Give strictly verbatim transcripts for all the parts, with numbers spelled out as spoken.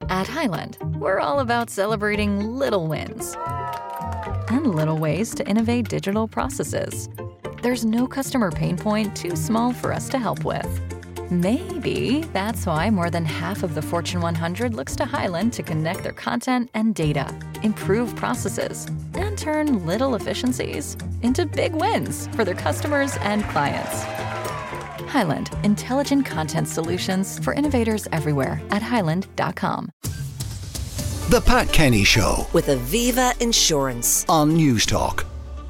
At Highland, we're all about celebrating little wins and little ways to innovate digital processes. There's no customer pain point too small for us to help with. Maybe that's why more than half of the Fortune one hundred looks to Highland to connect their content and data, improve processes, and turn little efficiencies into big wins for their customers and clients. Highland, intelligent content solutions for innovators everywhere at highland dot com. The Pat Kenny Show with Aviva Insurance on News Talk.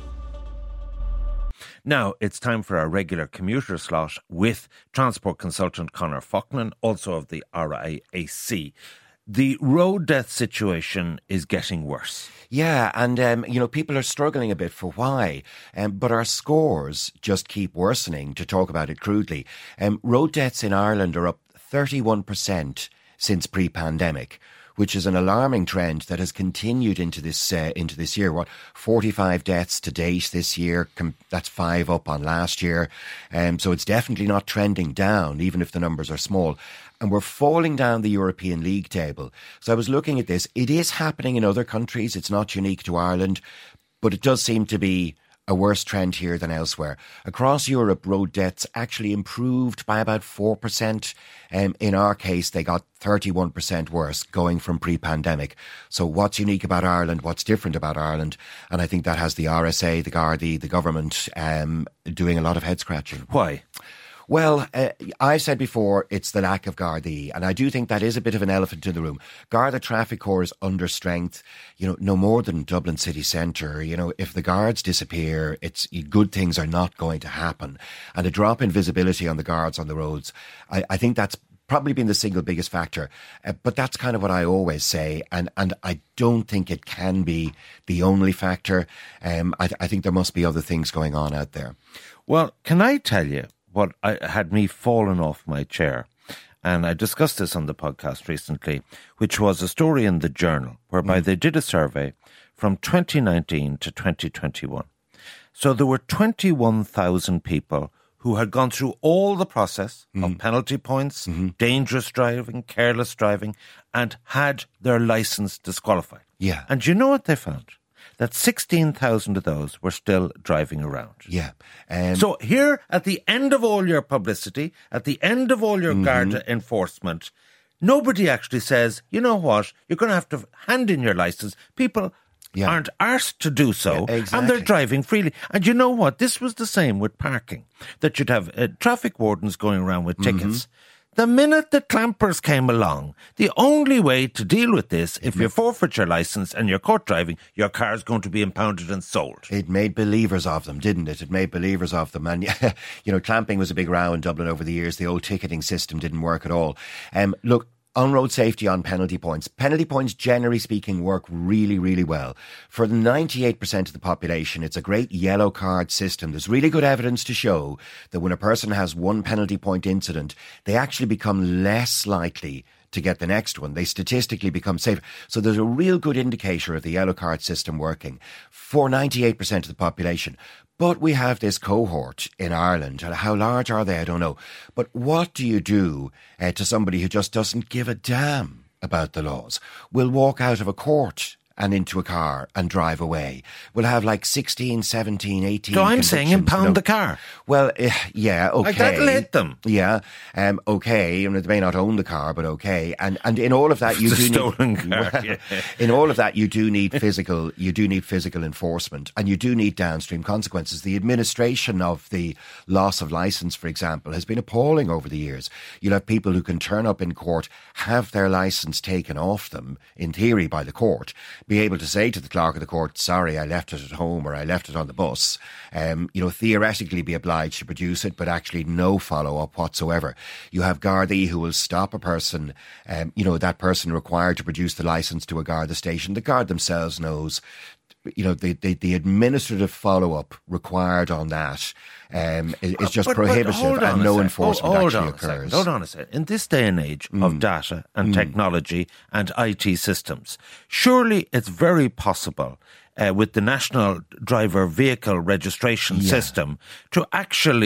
Now it's time for our regular commuter slot with transport consultant Conor Faughnan, also of the R I A C. The road death situation is getting worse. Yeah, and, um, you know, people are struggling a bit for why. Um, but our scores just keep worsening, to talk about it crudely. Um, road deaths in Ireland are up thirty-one percent since pre-pandemic, which is an alarming trend that has continued into this uh, into this year. What, forty-five deaths to date this year? Com- that's five up on last year. Um, so it's definitely not trending down, even if the numbers are small. And we're falling down the European League table. So I was looking at this. It is happening in other countries. It's not unique to Ireland, but it does seem to be a worse trend here than elsewhere. Across Europe, road deaths actually improved by about four percent. Um, in our case, they got thirty-one percent worse going from pre-pandemic. So what's unique about Ireland? What's different about Ireland? And I think that has the R S A, the Gardaí, the government um, doing a lot of head scratching. Why? Well, uh, I've said before, it's the lack of Gardaí, and I do think that is a bit of an elephant in the room. Garda Traffic Corps is under strength, you know, no more than Dublin city centre. You know, if the guards disappear, it's good things are not going to happen. And a drop in visibility on the guards on the roads, I, I think that's probably been the single biggest factor. Uh, but that's kind of what I always say, and, and I don't think it can be the only factor. Um, I, I think there must be other things going on out there. Well, can I tell you what I, had me fallen off my chair? And I discussed this on the podcast recently, which was a story in the Journal, whereby mm. they did a survey from twenty nineteen to twenty twenty-one. So there were twenty-one thousand people who had gone through all the process mm. of penalty points, mm-hmm. dangerous driving, careless driving, and had their licence disqualified. Yeah. And you know what they found? That sixteen thousand of those were still driving around. Yeah. Um, so here, at the end of all your publicity, at the end of all your mm-hmm. Garda enforcement, nobody actually says, you know what, you're going to have to hand in your licence. People yeah. aren't asked to do so, yeah, exactly. and they're driving freely. And you know what? This was the same with parking, that you'd have uh, traffic wardens going around with tickets. Mm-hmm. The minute the clampers came along, the only way to deal with this, if you forfeit your licence and you're caught driving, your car's going to be impounded and sold. It made believers of them, didn't it? It made believers of them. And, you know, clamping was a big row in Dublin over the years. The old ticketing system didn't work at all. Um, look, on road safety, on penalty points. Penalty points, generally speaking, work really, really well. For the ninety-eight percent of the population, it's a great yellow card system. There's really good evidence to show that when a person has one penalty point incident, they actually become less likely to get the next one. They statistically become safer. So there's a real good indicator of the yellow card system working for ninety-eight percent of the population. But we have this cohort in Ireland. How large are they? I don't know. But what do you do uh, to somebody who just doesn't give a damn about the laws? Will walk out of a court and into a car and drive away. We'll have like sixteen, seventeen, eighteen So I'm saying impound no. the car. Well, uh, yeah, okay. Like that'll hit them. Yeah, um, okay. I mean, they may not own the car, but okay. And and in all of that, you it's do a stolen need, car. Well, yeah. In all of that, you do need physical. You do need physical enforcement, and you do need downstream consequences. The administration of the loss of licence, for example, has been appalling over the years. You'll have people who can turn up in court, have their licence taken off them, in theory, by the court, be able to say to the clerk of the court, sorry, I left it at home or I left it on the bus, um, you know, theoretically be obliged to produce it, but actually no follow-up whatsoever. You have Gardaí who will stop a person, um, you know, that person required to produce the licence to a Garda station. The Guard themselves knows, you know, the, the, the administrative follow-up required on that um, is, is just but, prohibitive but and no sec. enforcement hold, hold actually on occurs. Hold on a second. In this day and age mm. of data and mm. technology and I T systems, surely it's very possible uh, with the National Driver Vehicle Registration yeah. System to actually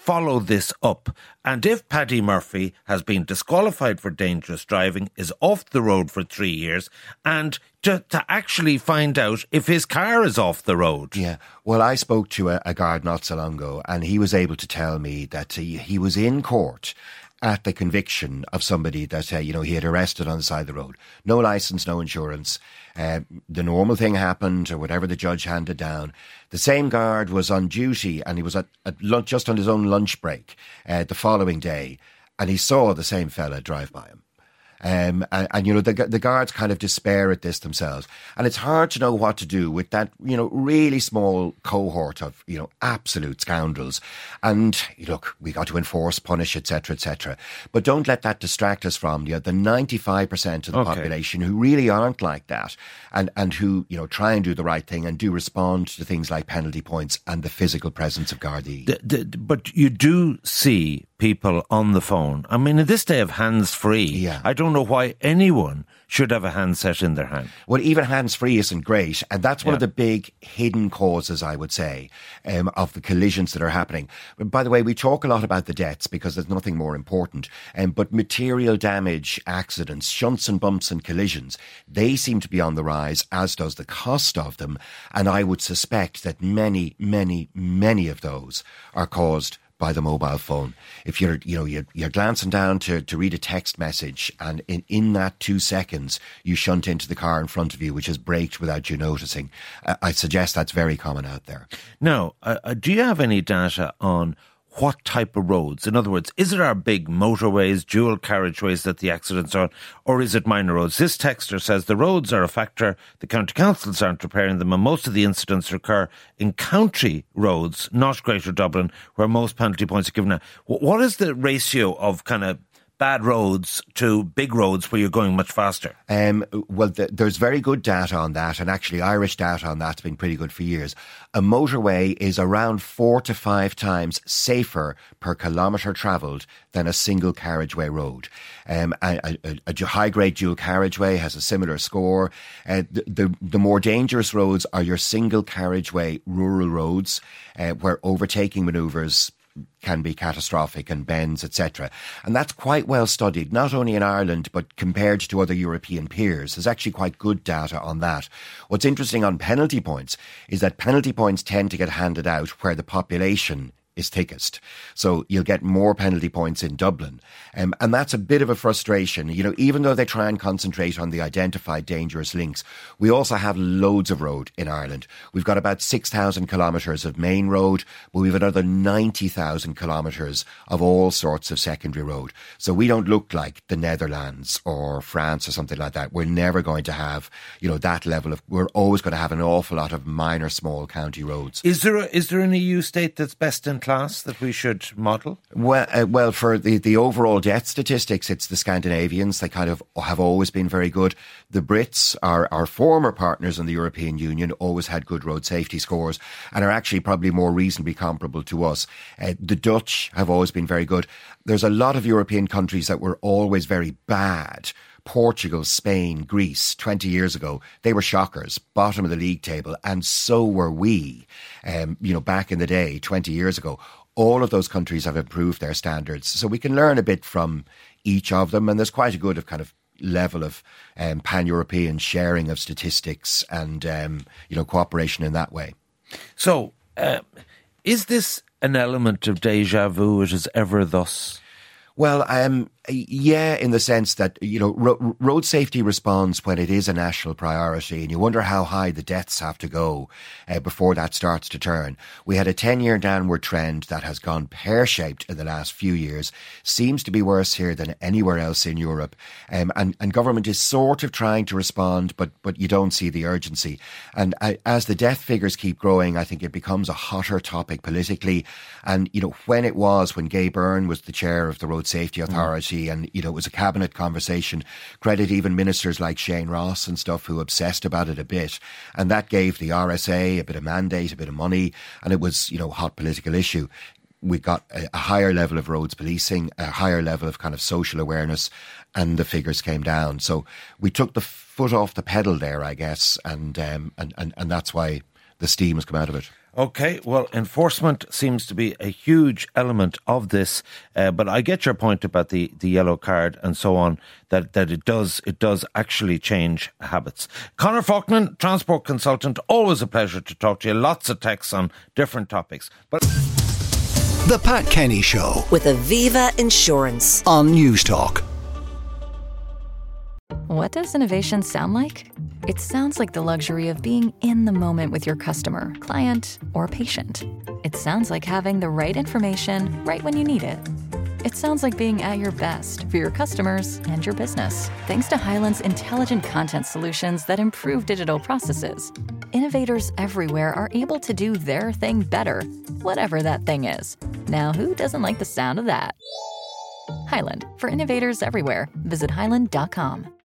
follow this up? And if Paddy Murphy has been disqualified for dangerous driving, is off the road for three years, and to, to actually find out if his car is off the road? Yeah. Well, I spoke to a, a guard not so long ago, and he was able to tell me that he, he was in court at the conviction of somebody that, uh, you know, he had arrested on the side of the road. No licence, no insurance. Uh, the normal thing happened, or whatever the judge handed down. The same guard was on duty, and he was at, at lunch, just on his own lunch break uh, the following day, and he saw the same fella drive by him. Um, and, and, you know, the, the guards kind of despair at this themselves. And it's hard to know what to do with that, you know, really small cohort of, you know, absolute scoundrels. And, look, we got to enforce, punish, et cetera, et cetera. But don't let that distract us from you know, the ninety-five percent of the okay. population who really aren't like that, and, and who, you know, try and do the right thing and do respond to things like penalty points and the physical presence of Gardaí. The, the, but you do see people on the phone. I mean, in this day of hands-free, yeah. I don't know why anyone should have a handset in their hand. Well, even hands-free isn't great, and that's one yeah. of the big hidden causes, I would say, um, of the collisions that are happening. But by the way, we talk a lot about the deaths because there's nothing more important, um, but material damage, accidents, shunts and bumps and collisions, they seem to be on the rise, as does the cost of them, and I would suspect that many, many, many of those are caused by the mobile phone. If you're, you know, you're, you're glancing down to, to read a text message, and in, in that two seconds, you shunt into the car in front of you, which has braked without you noticing. Uh, I suggest that's very common out there. Now, uh, do you have any data on what type of roads? In other words, is it our big motorways, dual carriageways that the accidents are on, or is it minor roads? This texter says the roads are a factor, the county councils aren't repairing them, and most of the incidents occur in county roads, not Greater Dublin, where most penalty points are given out. What is the ratio of kind of bad roads to big roads where you're going much faster? Um, well, th- there's very good data on that, and actually Irish data on that's been pretty good for years. A motorway is around four to five times safer per kilometre travelled than a single carriageway road. Um, a, a, a high-grade dual carriageway has a similar score. Uh, the, the, the more dangerous roads are your single carriageway rural roads, uh, where overtaking manoeuvres can be catastrophic, and bends, et cetera. And that's quite well studied, not only in Ireland, but compared to other European peers. There's actually quite good data on that. What's interesting on penalty points is that penalty points tend to get handed out where the population is thickest. So you'll get more penalty points in Dublin. Um, and that's a bit of a frustration. You know, even though they try and concentrate on the identified dangerous links, we also have loads of road in Ireland. We've got about six thousand kilometres of main road, but we've another ninety thousand kilometres of all sorts of secondary road. So we don't look like the Netherlands or France or something like that. We're never going to have, you know, that level of, we're always going to have an awful lot of minor, small county roads. Is there a, is there an E U state that's best in class that we should model? Well, uh, well, for the, the overall death statistics, it's the Scandinavians. They kind of have always been very good. The Brits, our, our former partners in the European Union, always had good road safety scores and are actually probably more reasonably comparable to us. Uh, the Dutch have always been very good. There's a lot of European countries that were always very bad. Portugal, Spain, Greece, twenty years ago, they were shockers, bottom of the league table, and so were we, um, you know, back in the day, twenty years ago. All of those countries have improved their standards. So we can learn a bit from each of them, and there's quite a good of kind of level of um, pan-European sharing of statistics and, um, you know, cooperation in that way. So, uh, is this an element of déjà vu? It is ever thus? Well, um, yeah, in the sense that, you know, ro- road safety responds when it is a national priority, and you wonder how high the deaths have to go uh, before that starts to turn. We had a ten-year downward trend that has gone pear-shaped in the last few years, seems to be worse here than anywhere else in Europe, um, and, and government is sort of trying to respond, but, but you don't see the urgency. And uh, as the death figures keep growing, I think it becomes a hotter topic politically. And, you know, when it was, when Gay Byrne was the chair of the Road Safety Authority, mm. and, you know, it was a cabinet conversation, credit even ministers like Shane Ross and stuff who obsessed about it a bit. And that gave the R S A a bit of mandate, a bit of money, and it was, you know, a hot political issue. We got a, a higher level of roads policing, a higher level of kind of social awareness, and the figures came down. So we took the foot off the pedal there, I guess, and um, and, and, and that's why the steam has come out of it. Okay, well, enforcement seems to be a huge element of this, uh, but I get your point about the, the yellow card and so on, that, that it does it does actually change habits. Conor Faulkner, transport consultant, always a pleasure to talk to you. Lots of texts on different topics. But The Pat Kenny Show with Aviva Insurance on News Talk. What does innovation sound like? It sounds like the luxury of being in the moment with your customer, client, or patient. It sounds like having the right information right when you need it. It sounds like being at your best for your customers and your business. Thanks to Hyland's intelligent content solutions that improve digital processes, innovators everywhere are able to do their thing better, whatever that thing is. Now, who doesn't like the sound of that? Hyland, for innovators everywhere. Visit hyland dot com.